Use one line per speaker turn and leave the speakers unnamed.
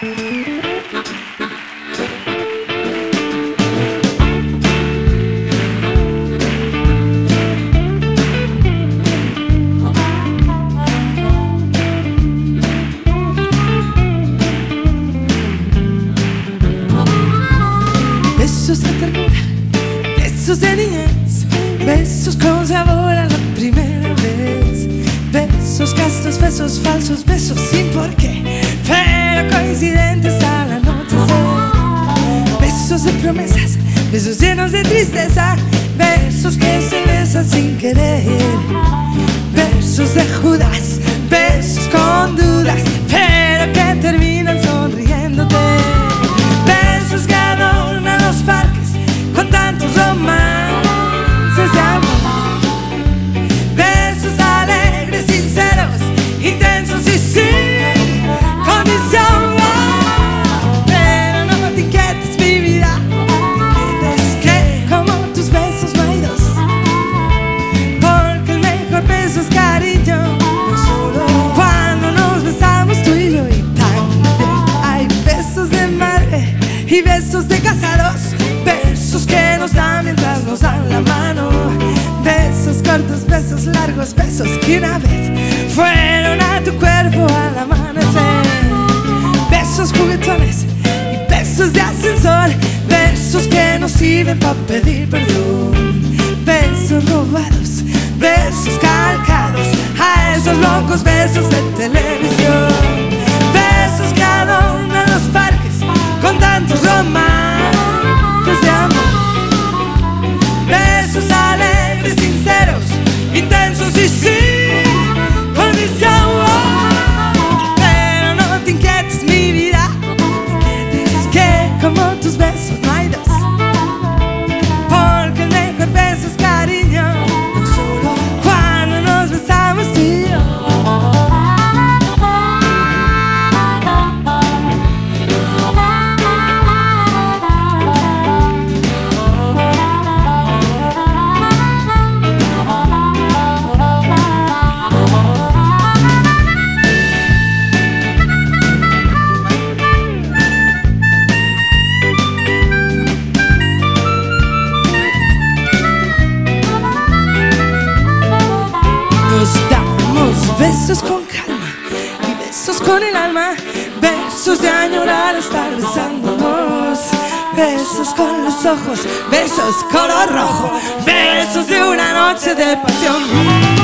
Besos de ternura, besos de niñez, besos con sabor a la primera vez. Besos castos, besos falsos, besos sin porqué, pero coincidentes al anochecer. Besos de promesas, besos llenos de tristeza, besos que se besan sin querer. Besos de Judas, besos con dudas, pero que terminan sonriéndote. Besos que adornan los parques con tantos romances de amor. Besos alegres, sinceros, intensos y sin condición. Pero no te inquietes, mi vida, es que como tus besos no hay dos, porque el mejor beso es cariño, no solo cuando nos besamos tú y yo. Y también hay besos de madre y besos de casados, besos que nos dan mientras nos dan la mano. Besos cortos, besos largos, besos que una vez fueron a tu cuerpo al amanecer. Besos juguetones y besos de ascensor, besos que nos sirven para pedir perdón. Besos robados, besos calcados a esos locos besos de televisión. Besos que adornan los parques con tantos romances de amor. Besos alegres, sinceros, intensos y sin condición. Pero no te inquietes, mi vida, es que como tus besos no hay dos, porque el mejor beso es cariño, no solo cuando nos besamos tú y yo. Nos damos besos con calma y besos con el alma, besos de añorar estar besándonos, besos con los ojos, besos color rojo, besos de una noche de pasión.